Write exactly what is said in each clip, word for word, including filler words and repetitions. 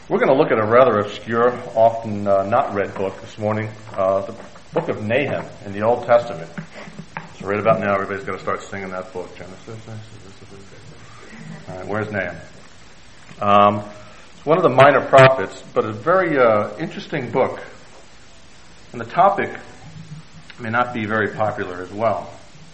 We're going to look at a rather obscure, often uh, not read book this morning, uh, the book of Nahum in the Old Testament. So right about now, everybody's got to start singing that book. Genesis. All right, where's Nahum? Um, it's one of the minor prophets, but a very uh, interesting book. And the topic may not be very popular as well.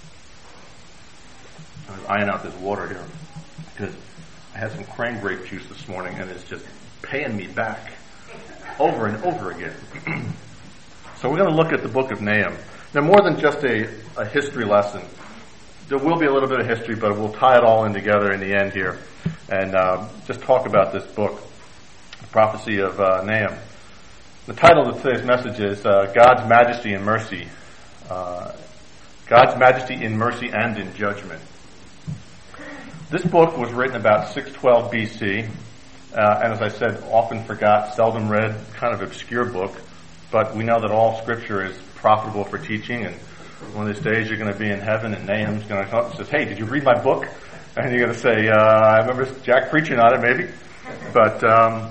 I'm eyeing out this water here because I had some crane grape juice this morning, and it's just paying me back over and over again. So we're going to look at the book of Nahum. Now, more than just a, a history lesson, there will be a little bit of history, but we'll tie it all in together in the end here and uh, just talk about this book, the prophecy of uh, Nahum. The title of today's message is uh, God's Majesty and Mercy. Uh, God's Majesty in Mercy and in Judgment. This book was written about six twelve B C, uh, and as I said, often forgot, seldom read, kind of obscure book, but we know that all Scripture is profitable for teaching, and one of these days you're going to be in heaven, and Nahum's going to come up and says, "Hey, did you read my book?" And you're going to say, uh, "I remember Jack preaching on it, maybe." But um,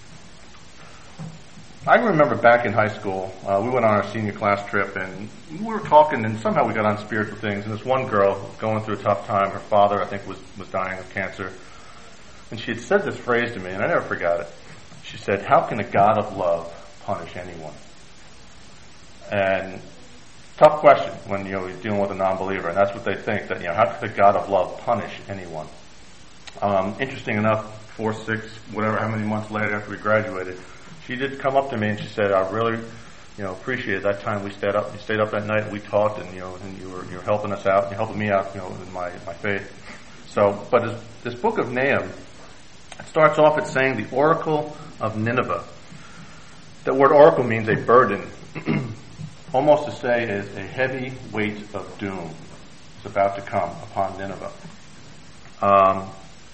I remember back in high school, uh, we went on our senior class trip, and we were talking, and somehow we got on spiritual things. And this one girl was going through a tough time. Her father, I think, was was dying of cancer, and she had said this phrase to me, and I never forgot it. She said, "How can a God of love punish anyone?" And tough question when you know you're dealing with a non-believer, and that's what they think, that you know how could the God of love punish anyone? Um, interesting enough, four, six, whatever, how many months later after we graduated, she did come up to me and she said, "I really, you know, appreciate that time we stayed up. We stayed up that night and we talked, and you know, and you were you were helping us out, and you're helping me out, you know, in my my faith." So, but this, this book of Nahum, it starts off at saying the oracle of Nineveh. That word oracle means a burden. Almost to say is a heavy weight of doom is about to come upon Nineveh. Um,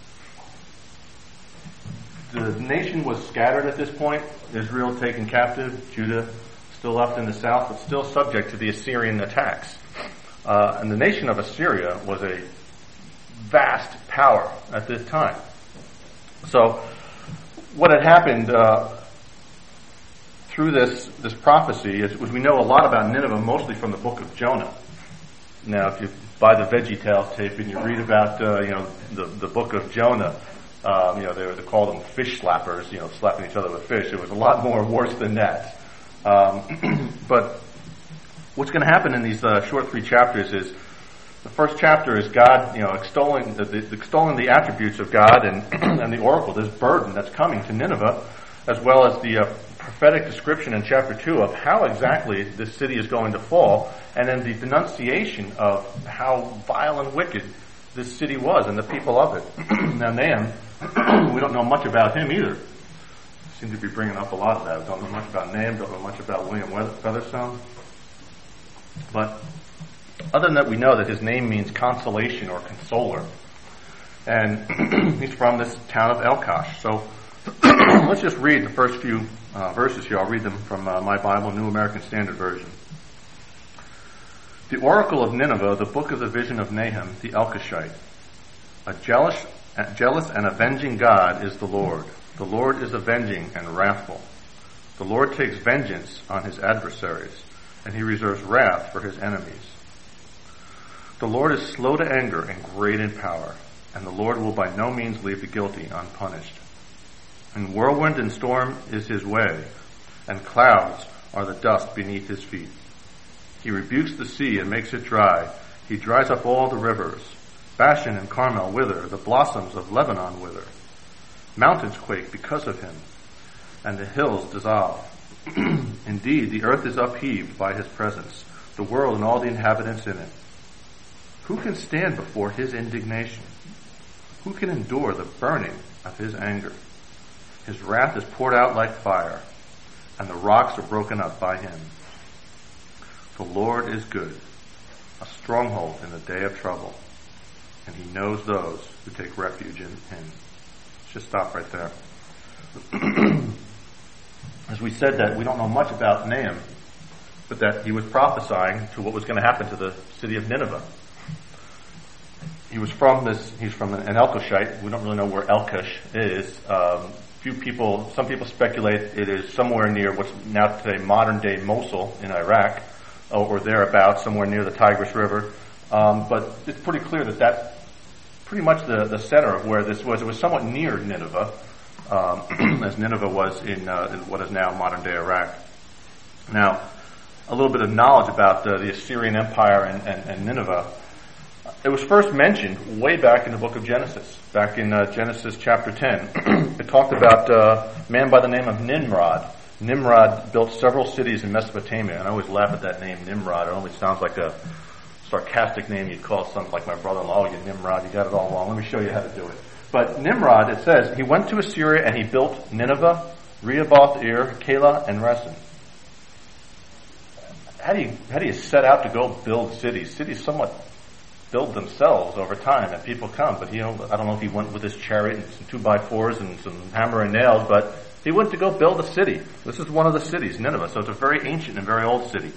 the nation was scattered at this point. Israel taken captive, Judah still left in the south, but still subject to the Assyrian attacks. Uh, and the nation of Assyria was a vast power at this time. So what had happened uh, through this this prophecy is we know a lot about Nineveh, mostly from the book of Jonah. Now, if you buy the VeggieTales tape and you read about uh, you know the the book of Jonah, um, you know they they called them fish slappers, you know slapping each other with fish. It was a lot more worse than that. Um, but what's going to happen in these uh, short three chapters is the first chapter is God, you know, extolling the, the extolling the attributes of God and and the oracle, this burden that's coming to Nineveh, as well as the uh, prophetic description in chapter two of how exactly this city is going to fall, and then the denunciation of how vile and wicked this city was and the people of it. Now Nahum, we don't know much about him either. Seem to be bringing up a lot of that. Don't know much about Nahum, don't know much about William Featherstone. But other than that, we know that his name means consolation or consoler. And he's from this town of Elkosh. So let's just read the first few uh, verses here. I'll read them from uh, my Bible, New American Standard Version. The oracle of Nineveh, the book of the vision of Nahum, the Elkoshite. A jealous, a jealous and avenging God is the Lord. The Lord is avenging and wrathful. The Lord takes vengeance on his adversaries, and he reserves wrath for his enemies. The Lord is slow to anger and great in power, and the Lord will by no means leave the guilty unpunished. And whirlwind and storm is his way, and clouds are the dust beneath his feet. He rebukes the sea and makes it dry. He dries up all the rivers. Bashan and Carmel wither, the blossoms of Lebanon wither. Mountains quake because of him, and the hills dissolve. Indeed, the earth is upheaved by his presence, the world and all the inhabitants in it. Who can stand before his indignation? Who can endure the burning of his anger? His wrath is poured out like fire, and the rocks are broken up by him. The Lord is good, a stronghold in the day of trouble, and he knows those who take refuge in him. Let's just stop right there. As we said that we don't know much about Nahum, but that he was prophesying to what was going to happen to the city of Nineveh. He was from this, he's from an Elkoshite. We don't really know where Elkosh is. Um, few people, some people speculate it is somewhere near what's now today modern-day Mosul in Iraq, or thereabouts, somewhere near the Tigris River. Um, but it's pretty clear that that's pretty much the, the center of where this was. It was somewhat near Nineveh, um, as Nineveh was in, uh, in what is now modern-day Iraq. Now, a little bit of knowledge about uh, the Assyrian Empire and, and, and Nineveh. It was first mentioned way back in the book of Genesis, back in uh, Genesis chapter ten. It talked about uh, a man by the name of Nimrod. Nimrod built several cities in Mesopotamia, and I always laugh at that name, Nimrod. It only sounds like a sarcastic name you'd call something like my brother-in-law. Oh, you Nimrod, you got it all wrong. Let me show you how to do it. But Nimrod, it says, he went to Assyria and he built Nineveh, Rehoboth-ir, Calah, and Resen. How do you how do you set out to go build cities? Cities somewhat build themselves over time, and people come. But you know, I don't know if he went with his chariot and some two by fours and some hammer and nails, but he went to go build a city. This is one of the cities, Nineveh. So it's a very ancient and very old city.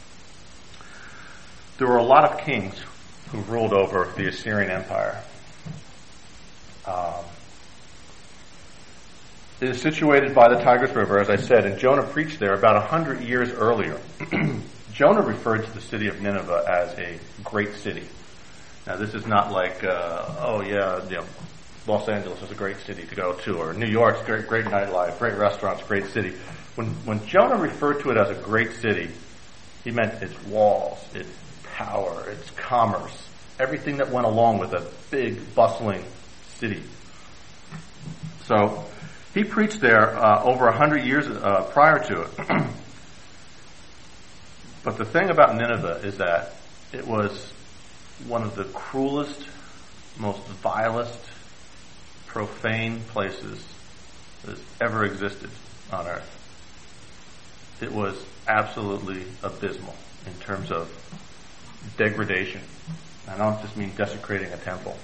There were a lot of kings who ruled over the Assyrian Empire. Um, it is situated by the Tigris River, as I said, and Jonah preached there about a hundred years earlier. Jonah referred to the city of Nineveh as a great city. Now, this is not like, uh, oh yeah, you know, Los Angeles is a great city to go to, or New York's great, great nightlife, great restaurants, great city. When when Jonah referred to it as a great city, he meant its walls, its power, its commerce, everything that went along with a big, bustling city. So he preached there uh, over a hundred years uh, prior to it. But the thing about Nineveh is that it was one of the cruelest, most vilest, profane places that has ever existed on earth. It was absolutely abysmal in terms of degradation. I don't just mean desecrating a temple.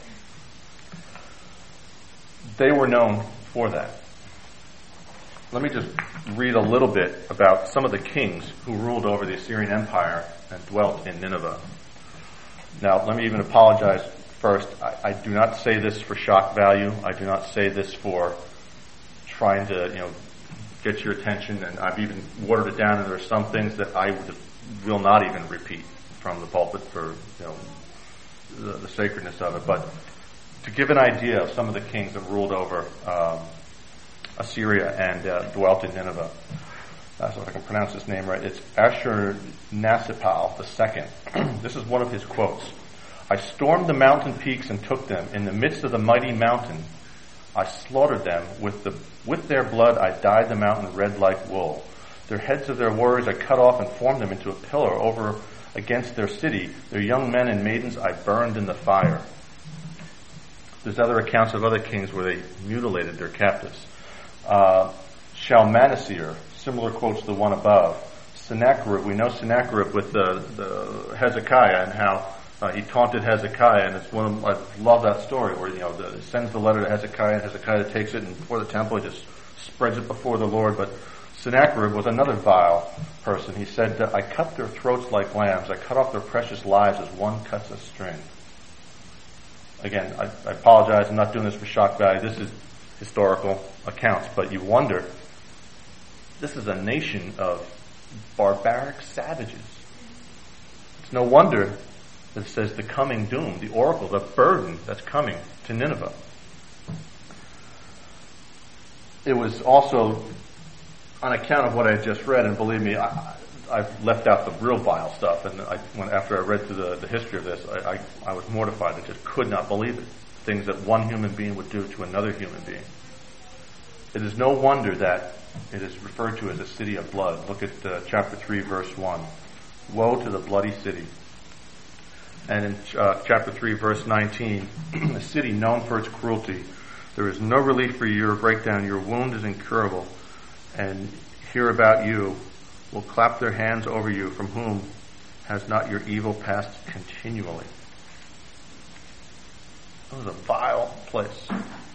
They were known for that. Let me just read a little bit about some of the kings who ruled over the Assyrian Empire and dwelt in Nineveh. Now, let me even apologize first. I, I do not say this for shock value. I do not say this for trying to, you know, get your attention, and I've even watered it down, and there are some things that I would, will not even repeat from the pulpit for, you know, the, the sacredness of it. But to give an idea of some of the kings that ruled over um, Assyria and uh, dwelt in Nineveh. Uh, so if I can pronounce his name right, it's Ashurnasirpal the second. This is one of his quotes. I stormed the mountain peaks and took them. In the midst of the mighty mountain, I slaughtered them. With the with their blood, I dyed the mountain red like wool. Their heads of their warriors I cut off and formed them into a pillar over against their city. Their young men and maidens I burned in the fire. There's other accounts of other kings where they mutilated their captives. Uh, Shalmaneser, similar quotes to the one above. Sennacherib, we know Sennacherib with the, the Hezekiah and how uh, he taunted Hezekiah, and it's one of, I love that story where, you know, the, he sends the letter to Hezekiah, and Hezekiah takes it and before the temple he just spreads it before the Lord. But Sennacherib was another vile person. He said, I cut their throats like lambs, I cut off their precious lives as one cuts a string. Again, I, I apologize, I'm not doing this for shock value. This is historical accounts, but you wonder, this is a nation of barbaric savages. It's no wonder that it says the coming doom, the oracle, the burden that's coming to Nineveh. It was also on account of what I just read, and believe me, I, I've left out the real vile stuff, and I, when, after I read through the, the history of this, I, I, I was mortified. I just could not believe it. Things that one human being would do to another human being. It is no wonder that it is referred to as a city of blood. Look at uh, chapter three, verse one. Woe to the bloody city. And in uh, chapter three, verse nineteen, a city known for its cruelty. There is no relief for your breakdown. Your wound is incurable. And hear about you will clap their hands over you, from whom has not your evil passed continually. It was a vile place.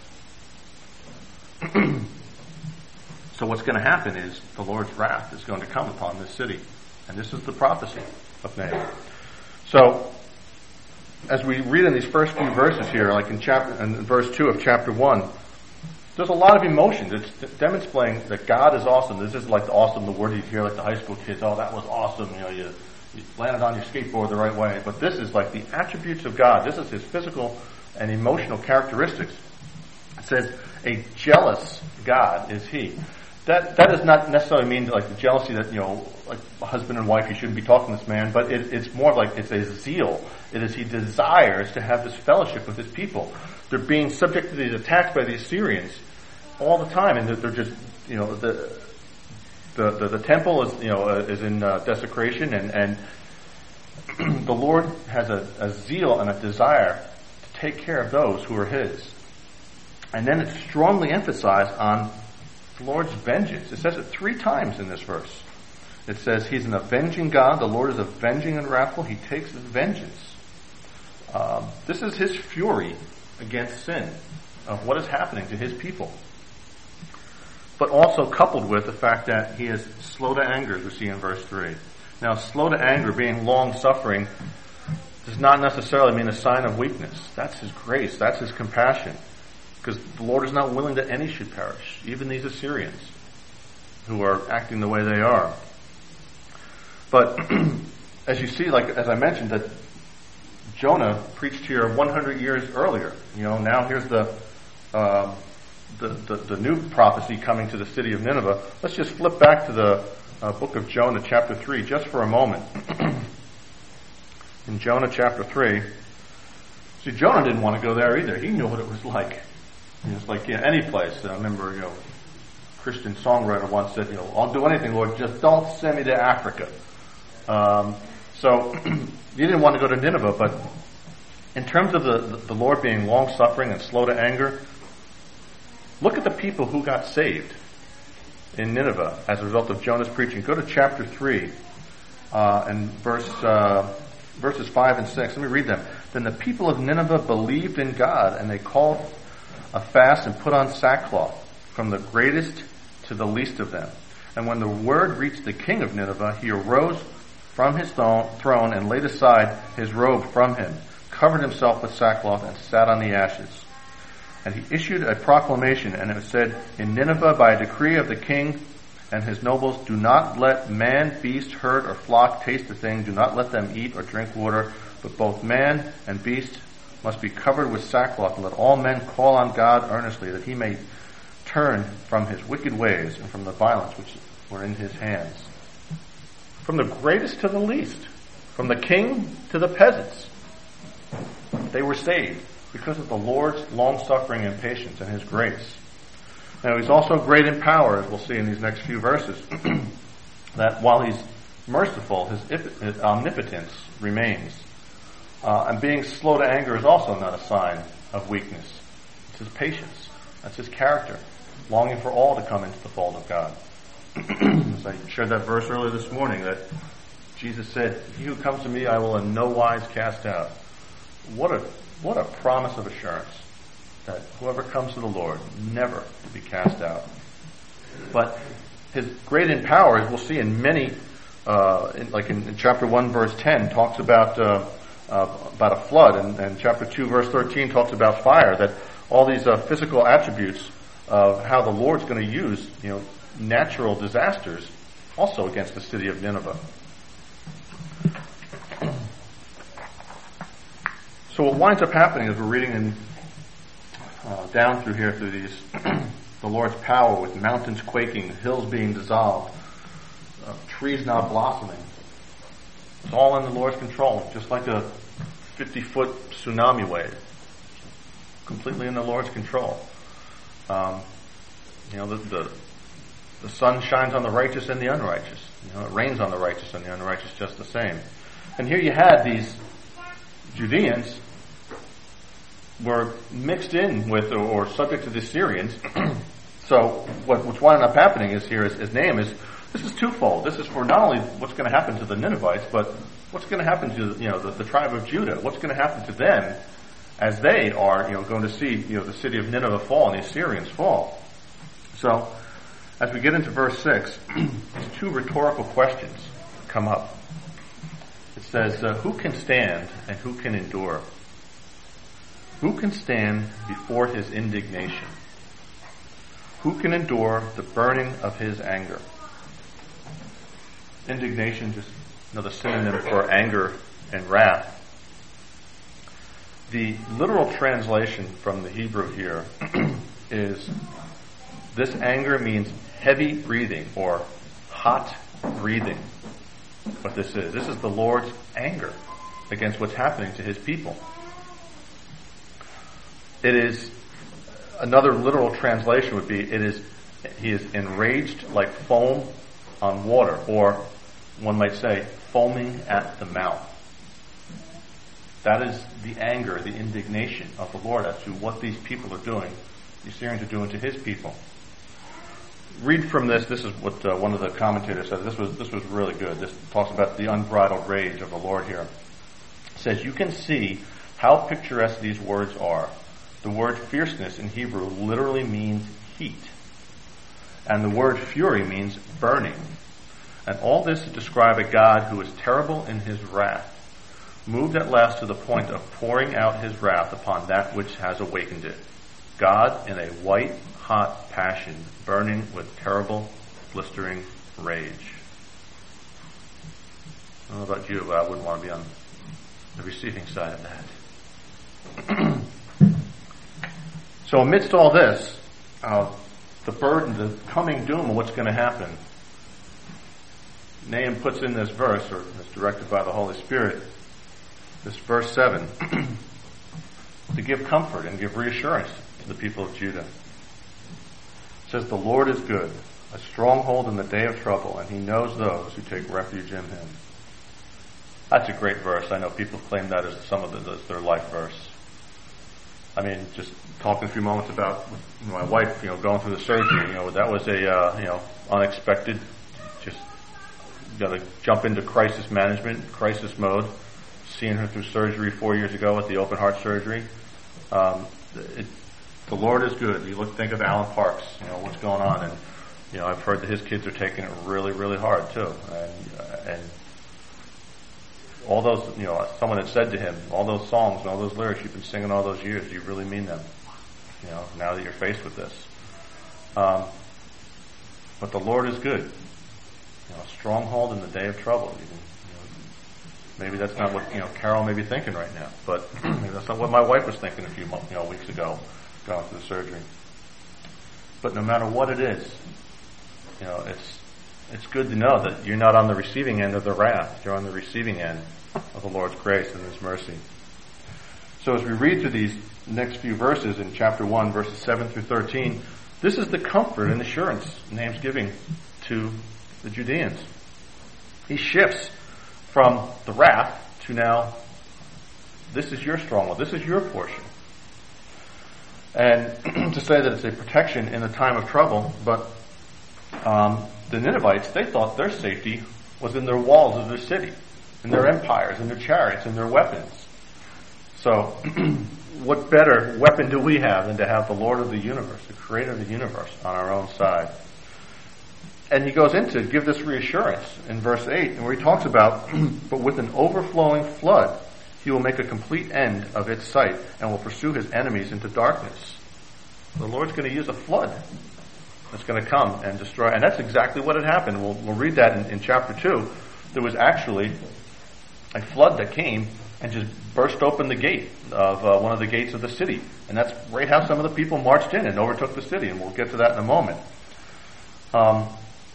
So what's going to happen is the Lord's wrath is going to come upon this city. And this is the prophecy of Nahum. So, as we read in these first few verses here, like in chapter, in verse two of chapter one, there's a lot of emotions. It's demonstrating that God is awesome. This isn't like the awesome, the word you hear like the high school kids, oh, that was awesome, you know, you, you landed on your skateboard the right way. But this is like the attributes of God. This is his physical and emotional characteristics. It says, a jealous God is he. That that does not necessarily mean like the jealousy that, you know, like a husband and wife, you shouldn't be talking to this man, but it, it's more like it's a zeal. It is he desires to have this fellowship with his people. They're being subject to these attacks by the Assyrians all the time, and they're, they're just, you know, the the the, the temple is, you know, uh, is in uh, desecration, and and the Lord has a, a zeal and a desire to take care of those who are his. And then it's strongly emphasized on the Lord's vengeance. It says it three times in this verse. It says he's an avenging God. The Lord is avenging and wrathful. He takes his vengeance. Um, this is his fury against sin, of what is happening to his people. But also coupled with the fact that he is slow to anger, as we see in verse three. Now, slow to anger, being long-suffering, does not necessarily mean a sign of weakness. That's his grace. That's his compassion. Because the Lord is not willing that any should perish, even these Assyrians who are acting the way they are. But as you see, like as I mentioned, that Jonah preached here one hundred years earlier. You know, now here's the, uh, the, the the new prophecy coming to the city of Nineveh. Let's just flip back to the uh, book of Jonah, chapter three, just for a moment. In Jonah chapter three, see, Jonah didn't want to go there either. He knew what it was like. You know, it's like, you know, any place. I remember, you know, a Christian songwriter once said, you know, I'll do anything, Lord, just don't send me to Africa. Um, so he didn't want to go to Nineveh, but in terms of the, the, the Lord being long-suffering and slow to anger, look at the people who got saved in Nineveh as a result of Jonah's preaching. Go to chapter three uh, and verse uh, verses five and six. Let me read them. Then the people of Nineveh believed in God, and they called a fast and put on sackcloth, from the greatest to the least of them. And when the word reached the king of Nineveh, he arose from his throne and laid aside his robe from him, covered himself with sackcloth, and sat on the ashes. And he issued a proclamation, and it said, in Nineveh, by a decree of the king and his nobles, do not let man, beast, herd, or flock taste the thing. Do not let them eat or drink water, but both man and beast must be covered with sackcloth, and let all men call on God earnestly, that he may turn from his wicked ways and from the violence which were in his hands. From the greatest to the least, from the king to the peasants, they were saved because of the Lord's long-suffering and patience and his grace. Now, he's also great in power, as we'll see in these next few verses, that while he's merciful, his, his omnipotence remains. Uh, and being slow to anger is also not a sign of weakness. It's his patience. That's his character. Longing for all to come into the fold of God. As I shared that verse earlier this morning, that Jesus said, he who comes to me I will in no wise cast out. What a what a promise of assurance, that whoever comes to the Lord, never to be cast out. But his great in power, as we'll see in many, uh, in, like in, in chapter one, verse ten, talks about uh, uh, about a flood, and, and chapter two, verse thirteen, talks about fire. That all these uh, physical attributes of how the Lord's going to use, you know, natural disasters also against the city of Nineveh. So what winds up happening as we're reading in, uh, down through here through these, the Lord's power with mountains quaking, hills being dissolved, uh, trees now blossoming. It's all in the Lord's control, just like a fifty-foot tsunami wave. Completely in the Lord's control. Um, you know, the, the the sun shines on the righteous and the unrighteous. You know, it rains on the righteous and the unrighteous just the same. And here you had these Judeans were mixed in with or, or subject to the Syrians. So what, what's winding up happening is here is his name is, this is twofold. This is for not only what's going to happen to the Ninevites, but what's going to happen to, you know, the, the tribe of Judah. What's going to happen to them as they are, you know, going to see, you know, the city of Nineveh fall and the Assyrians fall. So as we get into verse six, two rhetorical questions come up. It says, uh, who can stand and who can endure? Who can stand before his indignation? Who can endure the burning of his anger? Indignation, just another synonym for anger and wrath. The literal translation from the Hebrew here is, this anger means heavy breathing or hot breathing. What this is. This is the Lord's anger against what's happening to his people. It is, another literal translation would be, it is, he is enraged like foam on water, or one might say, foaming at the mouth. That is the anger, the indignation of the Lord as to what these people are doing, the Assyrians are doing to his people. Read from this. This is what uh, one of the commentators says. This was this was really good. This talks about the unbridled rage of the Lord here. It says, you can see how picturesque these words are. The word fierceness in Hebrew literally means heat. And the word fury means burning. And all this to describe a God who is terrible in his wrath, moved at last to the point of pouring out his wrath upon that which has awakened it. God in a white, hot passion, burning with terrible, blistering rage. I don't know about you, but I wouldn't want to be on the receiving side of that. So amidst all this, uh, the burden, the coming doom of what's going to happen, Nahum puts in this verse, or is directed by the Holy Spirit, this verse seven, to give comfort and give reassurance to the people of Judah. It says, the Lord is good, a stronghold in the day of trouble, and he knows those who take refuge in him. That's a great verse. I know people claim that as some of the, as their life verse. I mean, just talking a few moments about my wife, you know, going through the surgery, you know, that was a, uh, you know, unexpected, just got to jump into crisis management, crisis mode. Seeing her through surgery four years ago at the open heart surgery. Um, it, the Lord is good. You look, think of Alan Parks, you know, what's going on. And, you know, I've heard that his kids are taking it really, really hard too. And, uh, and all those, you know, someone had said to him, all those songs and all those lyrics you've been singing all those years, do you really mean them? You know, now that you're faced with this. Um, but the Lord is good. You know, a stronghold in the day of trouble. You can, maybe that's not what, you know, Carol may be thinking right now, but maybe that's not what my wife was thinking a few months, you know, weeks ago, going through the surgery. But no matter what it is, you know, it's it's good to know that you're not on the receiving end of the wrath. You're on the receiving end of the Lord's grace and his mercy. So as we read through these next few verses in chapter one, verses seven through thirteen, this is the comfort and assurance Nahum's giving to the Judeans. He shifts from the wrath to now, this is your stronghold, this is your portion. And to say that it's a protection in a time of trouble, but um, the Ninevites, they thought their safety was in their walls of their city, in their empires, in their chariots, in their weapons. So, what better weapon do we have than to have the Lord of the universe, the creator of the universe, on our own side? And he goes into give this reassurance in verse eight, where he talks about, but with an overflowing flood, he will make a complete end of its sight and will pursue his enemies into darkness. The Lord's going to use a flood that's going to come and destroy. And that's exactly what had happened. We'll, we'll read that in, in chapter two. There was actually a flood that came and just burst open the gate of uh, one of the gates of the city. And that's right how some of the people marched in and overtook the city. And we'll get to that in a moment. Um,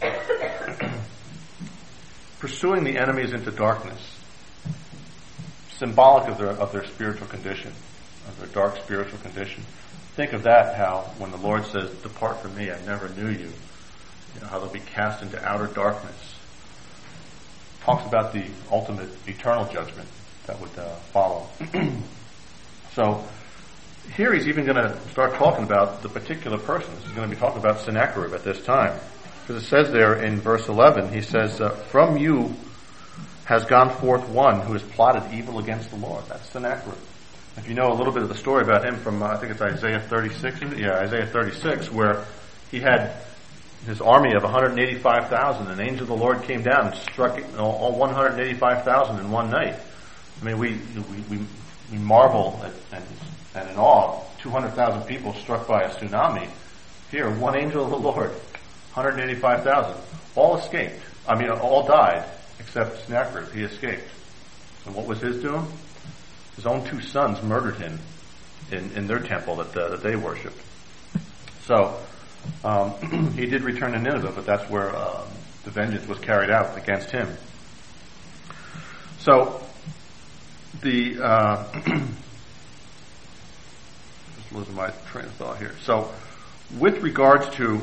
pursuing the enemies into darkness, symbolic of their of their spiritual condition, of their dark spiritual condition. Think of that, how when the Lord says, "Depart from me, I never knew you," you know, how they'll be cast into outer darkness. Talks about the ultimate eternal judgment that would uh, follow. So here he's even going to start talking about the particular person. He's going to be talking about Sennacherib at this time. Because it says there in verse eleven, he says, uh, from you has gone forth one who has plotted evil against the Lord. That's Sennacherib. If you know a little bit of the story about him from, uh, I think it's Isaiah thirty-six, yeah, Isaiah thirty-six, where he had his army of one hundred eighty-five thousand, and an angel of the Lord came down and struck all one hundred eighty-five thousand in one night. I mean, we we, we, we marvel at, and, and in awe, two hundred thousand people struck by a tsunami Here, one angel of the Lord, one hundred eighty-five thousand, all escaped. I mean, all died, except Sennacherib. He escaped. And what was his doom? His own two sons murdered him in, in their temple that, uh, that they worshipped. So, um, he did return to Nineveh, but that's where uh, the vengeance was carried out against him. So, the, uh, just losing my train of thought here. So, with regards to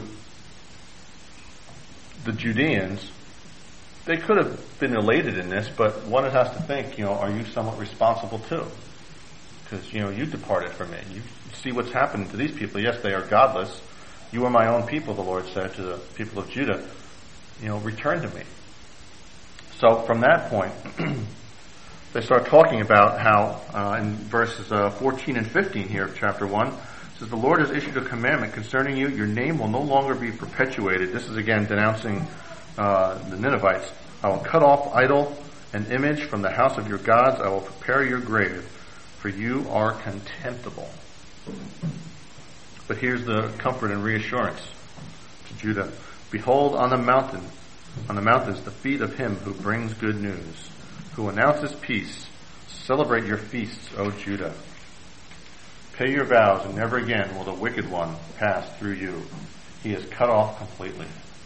the Judeans, they could have been elated in this, but one has to think, you know, are you somewhat responsible too? Because, you know, you departed from me. You see what's happened to these people. Yes, they are godless. You are my own people, the Lord said to the people of Judah. You know, return to me. So from that point, they start talking about how, uh, in verses uh, fourteen and fifteen here of chapter one, it says, the Lord has issued a commandment concerning you. Your name will no longer be perpetuated. This is again denouncing uh, the Ninevites. I will cut off idol and image from the house of your gods. I will prepare your grave, for you are contemptible. But here's the comfort and reassurance to Judah. Behold, on the mountain, on the mountains, the feet of him who brings good news, who announces peace. Celebrate your feasts, O Judah. Pay your vows, and never again will the wicked one pass through you. He is cut off completely.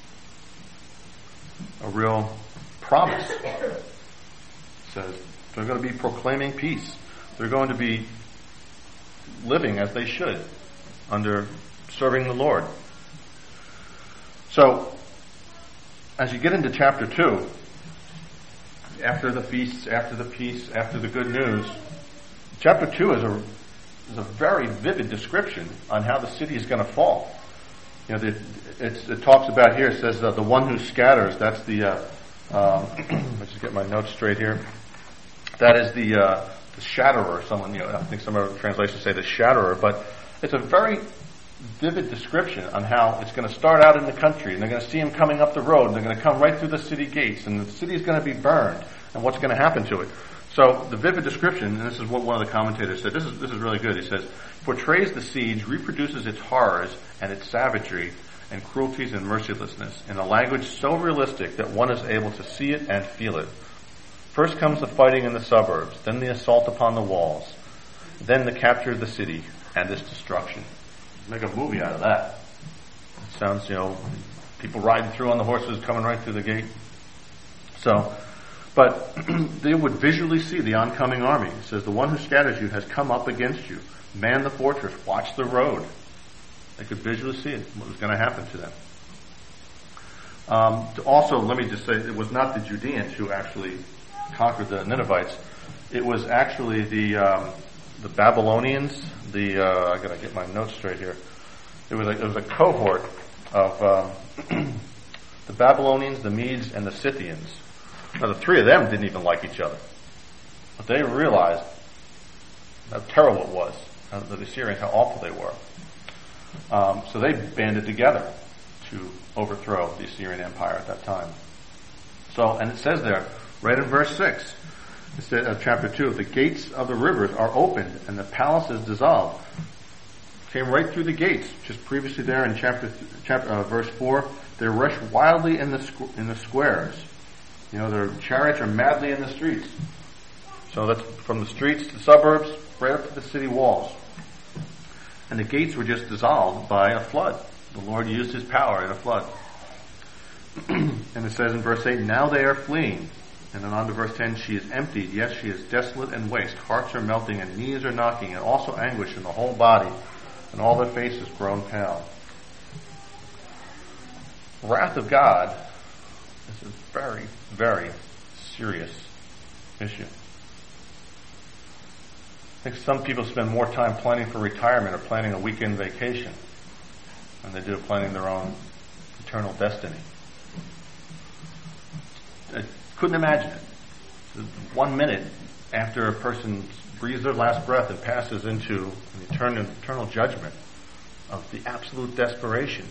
A real promise. It says they're going to be proclaiming peace. They're going to be living as they should under serving the Lord. So, as you get into chapter two, after the feasts, after the peace, after the good news, chapter two is a is a very vivid description on how the city is going to fall. You know, the, it's, it talks about here. It says uh, the one who scatters. That's the. Uh, um, let's just get my notes straight here. That is the uh, the shatterer. Someone, you know, I think some other translations say the shatterer, but it's a very vivid description on how it's going to start out in the country, and they're going to see him coming up the road, and they're going to come right through the city gates, and the city is going to be burned, and what's going to happen to it. So the vivid description, and this is what one of the commentators said, this is this is really good. He says, portrays the siege, reproduces its horrors and its savagery and cruelties and mercilessness in a language so realistic that one is able to see it and feel it. First comes the fighting in the suburbs, then the assault upon the walls, then the capture of the city and its destruction. Make a movie out of that. It sounds, you know, people riding through on the horses, coming right through the gate. So, but they would visually see the oncoming army. It says, the one who scatters you has come up against you. Man the fortress, watch the road. They could visually see it, what was going to happen to them. Um, also, let me just say, it was not the Judeans who actually conquered the Ninevites. It was actually the um, the Babylonians. The uh, I gotta get my notes straight here. It was a, it was a cohort of um, the Babylonians, the Medes, and the Scythians. Now, the three of them didn't even like each other, but they realized how terrible it was, uh, the Assyrians, how awful they were. Um, so they banded together to overthrow the Assyrian Empire at that time. So, and it says there, right in verse six, it says, uh, chapter two, the gates of the rivers are opened and the palace is dissolved. Came right through the gates, just previously there in chapter, th- chapter uh, verse four. They rush wildly in the squ- in the squares. You know, their chariots are madly in the streets. So that's from the streets to the suburbs, right up to the city walls. And the gates were just dissolved by a flood. The Lord used his power in a flood. And it says in verse eight, now they are fleeing. And then on to verse ten, she is emptied. Yes, she is desolate and waste. Hearts are melting and knees are knocking, and also anguish in the whole body, and all their faces grown pale. Wrath of God is a very, very serious issue. I think some people spend more time planning for retirement or planning a weekend vacation than they do planning their own eternal destiny. I couldn't imagine it. One minute after a person breathes their last breath and passes into an eternal, eternal judgment of the absolute desperation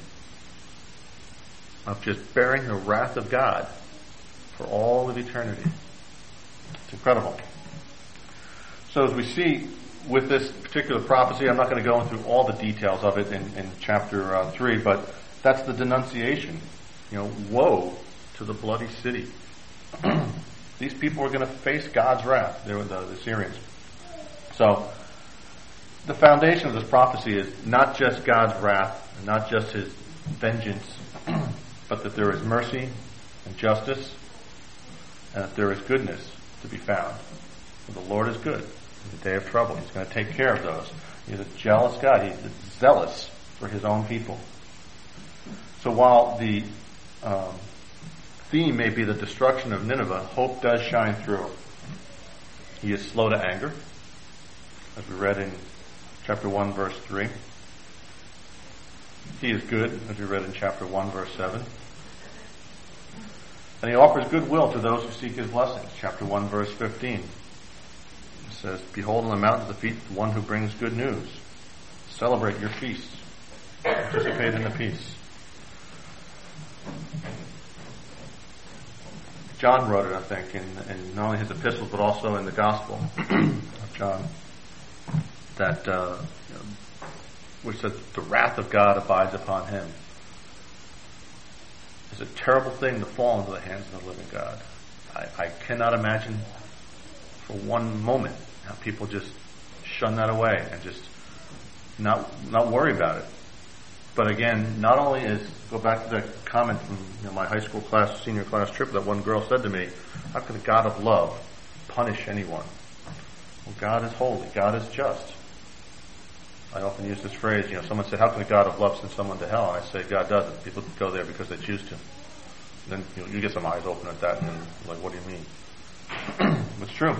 of just bearing the wrath of God for all of eternity. It's incredible. So as we see with this particular prophecy, I'm not going to go into all the details of it in, in chapter uh, three, but that's the denunciation. You know, woe to the bloody city. These people are going to face God's wrath. They were the, the Assyrians. So, the foundation of this prophecy is not just God's wrath, and not just his vengeance, but that there is mercy and justice, and that there is goodness to be found. For the Lord is good in the day of trouble. He's going to take care of those. He's a jealous God. He's zealous for his own people. So while the um, theme may be the destruction of Nineveh, hope does shine through. He is slow to anger, as we read in chapter one, verse three. He is good, as we read in chapter one, verse seven. And he offers goodwill to those who seek his blessings. Chapter one, verse fifteen. It says, behold on the mountains the feet of the one who brings good news. Celebrate your feasts. Participate in the peace. John wrote it, I think, in, in not only his epistles, but also in the Gospel of John, that uh, you know, which says the wrath of God abides upon him. It's a terrible thing to fall into the hands of the living God. I, I cannot imagine for one moment how people just shun that away and just not not worry about it. But again, not only is, go back to the comment from you know, my high school class, senior class trip, that one girl said to me, how could the God of love punish anyone? Well, God is holy. God is just. I often use this phrase, you know, someone said, how can the God of love send someone to hell? And I say, God doesn't. People go there because they choose to. And then you know, you get some eyes open at that and then, like, what do you mean? It's true.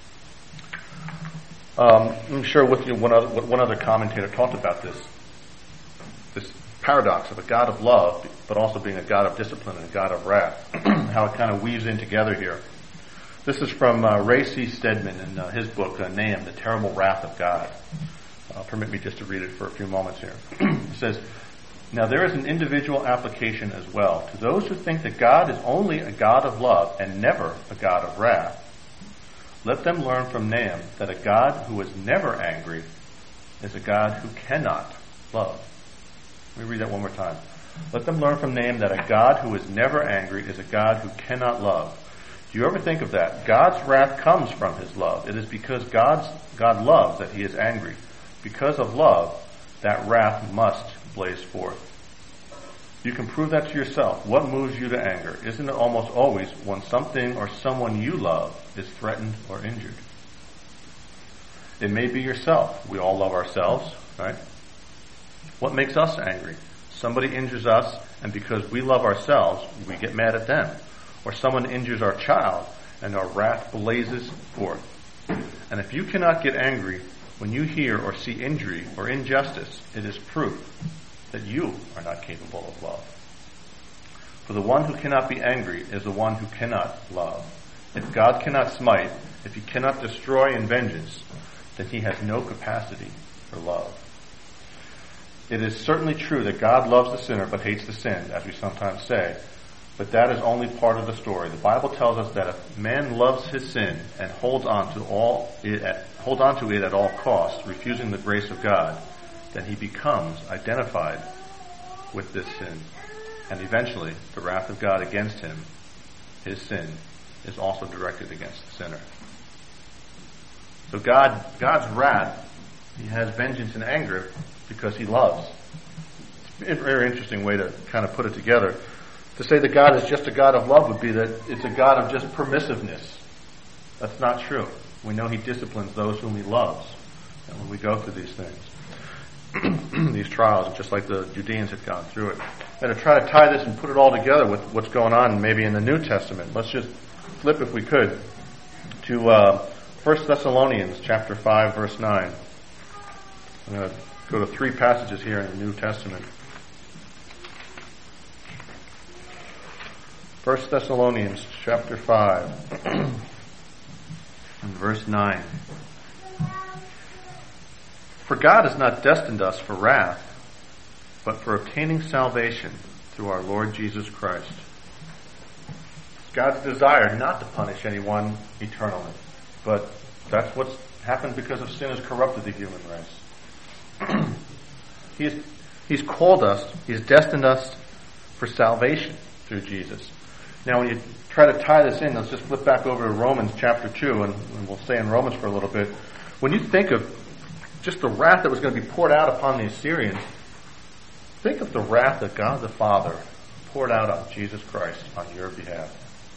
Um, I'm sure with you, one other, one other commentator talked about this. This paradox of a God of love, but also being a God of discipline and a God of wrath. How it kind of weaves in together here. This is from uh, Ray C. Stedman in uh, his book, uh, Nahum, The Terrible Wrath of God. Uh, permit me just to read it for a few moments here. It says, now there is an individual application as well. To those who think that God is only a God of love and never a God of wrath, let them learn from Nahum that a God who is never angry is a God who cannot love. Let me read that one more time. Let them learn from Nahum that a God who is never angry is a God who cannot love. Do you ever think of that? God's wrath comes from his love. It is because God's, God loves that he is angry. Because of love, that wrath must blaze forth. You can prove that to yourself. What moves you to anger? Isn't it almost always when something or someone you love is threatened or injured? It may be yourself. We all love ourselves, right? What makes us angry? Somebody injures us, and because we love ourselves, we get mad at them. Or someone injures our child, and our wrath blazes forth. And if you cannot get angry when you hear or see injury or injustice, it is proof that you are not capable of love. For the one who cannot be angry is the one who cannot love. If God cannot smite, if he cannot destroy in vengeance, then he has no capacity for love. It is certainly true that God loves the sinner but hates the sin, as we sometimes say, but that is only part of the story. The Bible tells us that if man loves his sin and holds on to all it at, holds on to it at all costs, refusing the grace of God, then he becomes identified with this sin. And eventually, the wrath of God against him, his sin, is also directed against the sinner. So God, God's wrath, he has vengeance and anger because he loves. It's a very interesting way to kind of put it together. To say that God is just a God of love would be that it's a God of just permissiveness. That's not true. We know he disciplines those whom he loves. And when we go through these things, these trials, just like the Judeans had gone through it. And to try to tie this and put it all together with what's going on maybe in the New Testament, let's just flip, if we could, to uh, First Thessalonians chapter five, verse nine. I'm going to go to three passages here in the New Testament. First Thessalonians chapter five, and verse nine. For God has not destined us for wrath, but for obtaining salvation through our Lord Jesus Christ. It's God's desire not to punish anyone eternally, but that's what's happened because of sin has corrupted the human race. he's, he's called us, He's destined us for salvation through Jesus. Now when you try to tie this in, let's just flip back over to Romans chapter two, and, and we'll stay in Romans for a little bit. When you think of just the wrath that was going to be poured out upon the Assyrians, think of the wrath that God the Father poured out on Jesus Christ on your behalf.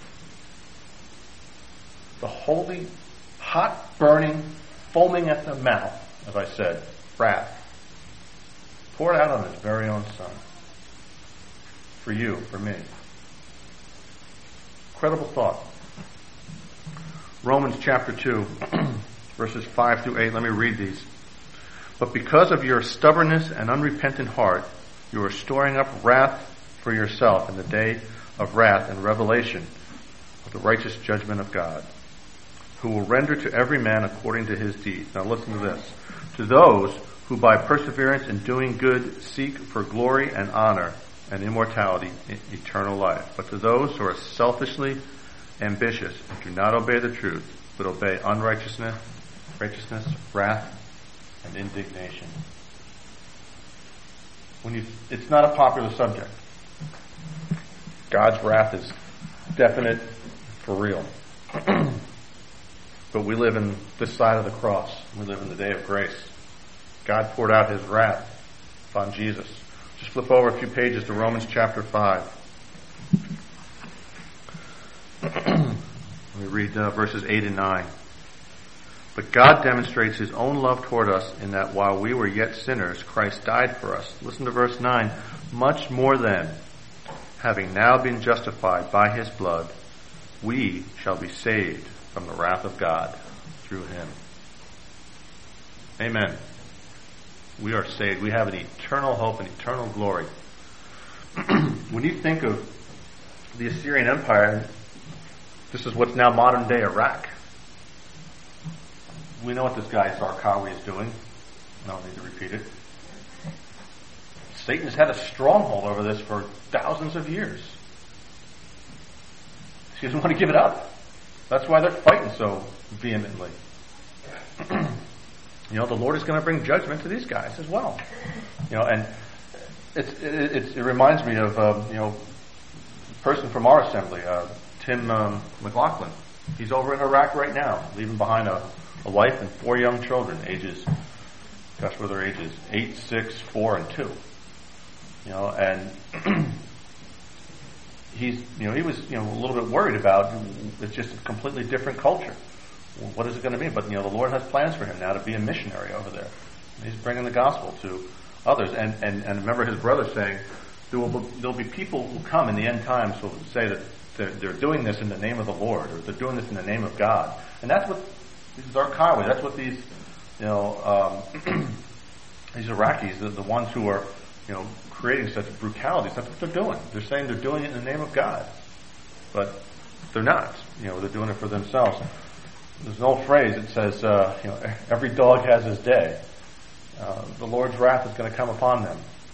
The holy, hot, burning, foaming at the mouth, as I said, wrath, poured out on His very own Son. For you, for me. Incredible thought. Romans chapter two, verses five through eight. Let me read these. But because of your stubbornness and unrepentant heart, you are storing up wrath for yourself in the day of wrath and revelation of the righteous judgment of God, who will render to every man according to his deeds. Now listen to this. To those who by perseverance in doing good seek for glory and honor and immortality, eternal life. But to those who are selfishly ambitious and do not obey the truth, but obey unrighteousness, righteousness, wrath, and indignation. When you, it's not a popular subject. God's wrath is definite, for real. But we live in this side of the cross. We live in the day of grace. God poured out His wrath upon Jesus. Just flip over a few pages to Romans chapter five. Let me read uh, verses eight and nine. But God demonstrates His own love toward us in that while we were yet sinners, Christ died for us. Listen to verse nine. Much more then, having now been justified by His blood, we shall be saved from the wrath of God through Him. Amen. We are saved. We have an eternal hope and eternal glory. When you think of the Assyrian Empire, this is what's now modern day Iraq. We know what this guy Zarqawi is doing. I don't need to repeat it. Satan has had a stronghold over this for thousands of years. He doesn't want to give it up. That's why they're fighting so vehemently. You know, the Lord is going to bring judgment to these guys as well. You know, and it's, it, it, it reminds me of, uh, you know, a person from our assembly, uh, Tim um, McLaughlin. He's over in Iraq right now, leaving behind a, a wife and four young children, ages, gosh, what are their ages? Eight, six, four, and two. You know, and he's, you know, he was, you know, a little bit worried about, it's just a completely different culture. What is it going to be? But, you know, the Lord has plans for him now to be a missionary over there. He's bringing the gospel to others. And, and, and remember his brother saying, there will be, there'll be people who come in the end times who will say that they're, they're doing this in the name of the Lord, or they're doing this in the name of God. And that's what, these Zarqawi, that's what these, you know, um, these Iraqis, the, the ones who are, you know, creating such brutalities, that's what they're doing. They're saying they're doing it in the name of God. But they're not. You know, they're doing it for themselves. There's an old phrase that says, uh, you know, every dog has his day. Uh, the Lord's wrath is going to come upon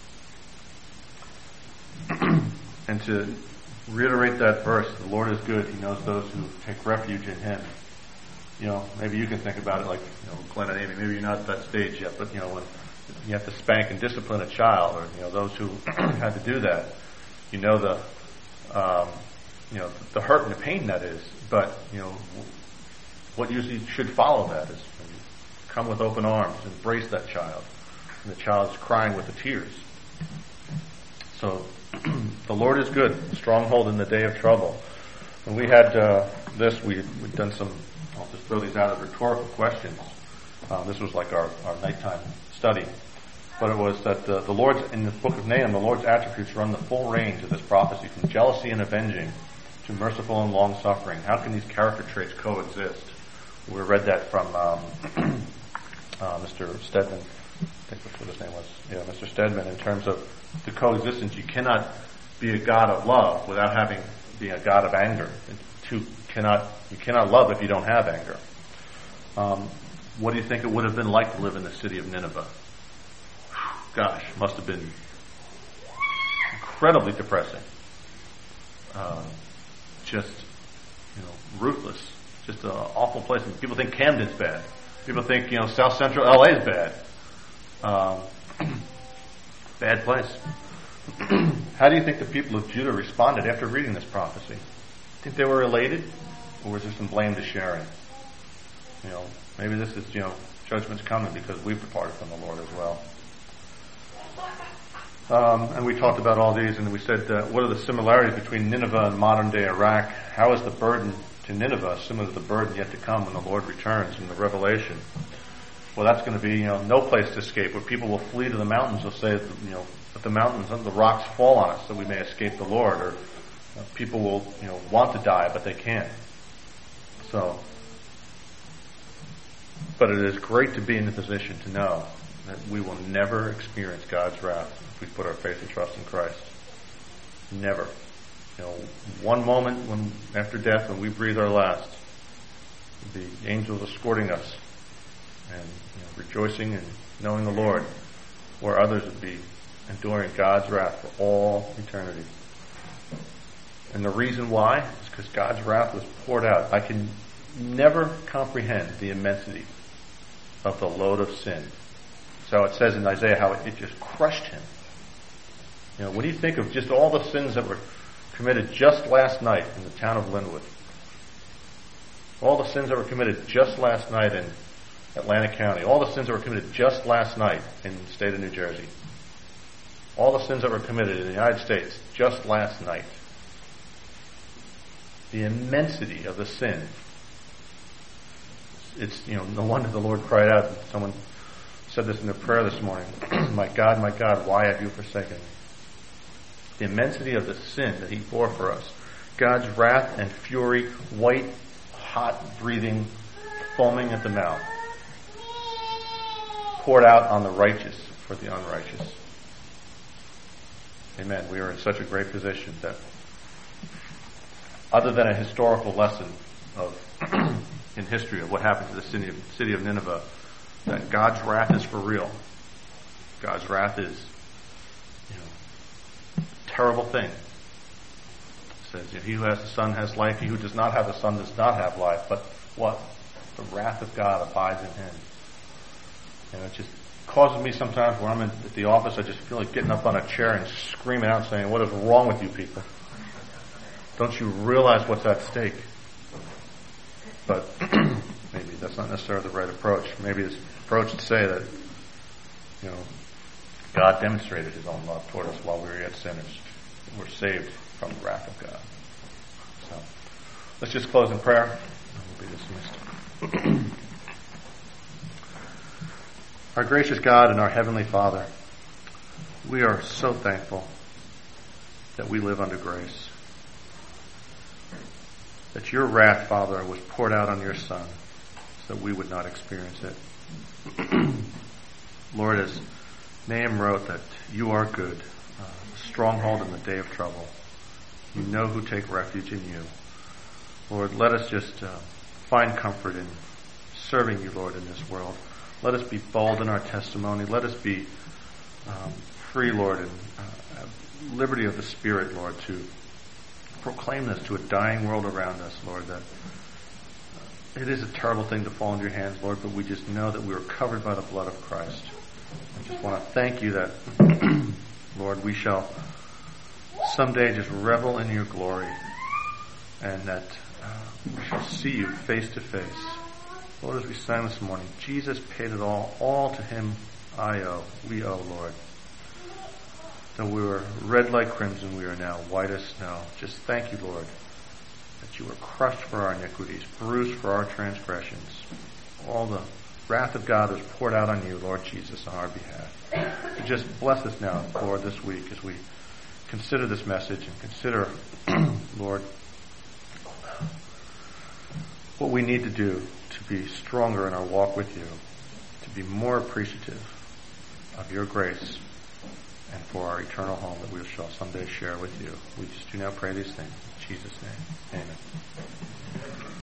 them. And to reiterate that verse, the Lord is good. He knows those who take refuge in Him. You know, maybe you can think about it like, you know, Glenn and Amy, maybe you're not at that stage yet, but, you know, when you have to spank and discipline a child, or, you know, those who had to do that, you know the, um, you know, the hurt and the pain that is. But, you know, what usually should follow that is when you come with open arms, embrace that child, and the child is crying with the tears. So, the Lord is good, stronghold in the day of trouble. When we had uh, this, we, we'd done some, I'll just throw these out as rhetorical questions. Uh, this was like our, our nighttime study. But it was that the, the Lord's, in the book of Nahum, the Lord's attributes run the full range of this prophecy, from jealousy and avenging to merciful and long-suffering. How can these character traits coexist? We read that from um, uh, Mister Stedman. I think that's what his name was. Yeah, Mister Stedman, in terms of the coexistence. You cannot be a God of love without having being a God of anger. Two cannot you cannot love if you don't have anger. Um, what do you think it would have been like to live in the city of Nineveh? Gosh, must have been incredibly depressing. Uh, just, you know, ruthless. Just an awful place. And people think Camden's bad. People think, you know, South Central L A is bad. Um, bad place. How do you think the people of Judah responded after reading this prophecy? Think they were elated, or was there some blame to share in? You know, maybe this is, you know, judgment's coming because we've departed from the Lord as well. Um, and we talked about all these, and we said, uh, what are the similarities between Nineveh and modern-day Iraq? How is the burden to Nineveh similar to the burden yet to come when the Lord returns in the Revelation? Well, that's going to be, you know, no place to escape, where people will flee to the mountains. They'll say, you know, that the mountains and the rocks fall on us so we may escape the Lord. Or uh, people will, you know, want to die, but they can't. So, but it is great to be in the position to know that we will never experience God's wrath if we put our faith and trust in Christ. Never. You know, one moment when after death, when we breathe our last, the angels escorting us and, you know, rejoicing and knowing the Lord, where others would be enduring God's wrath for all eternity. And the reason why is because God's wrath was poured out. I can never comprehend the immensity of the load of sin. So it says in Isaiah how it, it just crushed him. You know, when you think of just all the sins that were committed just last night in the town of Linwood, all the sins that were committed just last night in Atlantic County, all the sins that were committed just last night in the state of New Jersey, all the sins that were committed in the United States just last night, the immensity of the sin. It's, you know, no wonder the Lord cried out. Someone said this in their prayer this morning. My God, my God, why have you forsaken me? The immensity of the sin that he bore for us. God's wrath and fury, white, hot breathing, foaming at the mouth, poured out on the righteous for the unrighteous. Amen. We are in such a great position that, other than a historical lesson of in history of what happened to the city of, city of Nineveh, that God's wrath is for real. God's wrath is, you know, a terrible thing. It says, you know, he who has the Son has life. He who does not have the Son does not have life. But what? The wrath of God abides in him. And it just causes me sometimes when I'm in, at the office, I just feel like getting up on a chair and screaming out saying, what is wrong with you people? Don't you realize what's at stake? But maybe that's not necessarily the right approach. Maybe it's approach to say that, you know, God demonstrated his own love toward us while we were yet sinners. We're saved from the wrath of God. So let's just close in prayer and we'll be dismissed. Our gracious God and our Heavenly Father, we are so thankful that we live under grace. That your wrath, Father, was poured out on your Son so that we would not experience it. Lord, as Nahum wrote, that you are good, uh, a stronghold in the day of trouble. You know who take refuge in you. Lord, let us just uh, find comfort in serving you, Lord, in this world. Let us be bold in our testimony. Let us be um, free, Lord, and uh, have liberty of the Spirit, Lord, to proclaim this to a dying world around us, Lord, that it is a terrible thing to fall into your hands, Lord, but we just know that we are covered by the blood of Christ. I just want to thank you that, Lord, we shall someday just revel in your glory and that uh, we shall see you face to face. Lord, as we sang this morning, Jesus paid it all. All to him I owe. We owe, Lord. Though we were red like crimson, we are now white as snow. Just thank you, Lord, that you were crushed for our iniquities, bruised for our transgressions. All the wrath of God was poured out on you, Lord Jesus, on our behalf. So just bless us now, Lord, this week as we consider this message and consider, Lord, what we need to do to be stronger in our walk with you, to be more appreciative of your grace and for our eternal home that we shall someday share with you. We just do now pray these things. In Jesus' name, amen.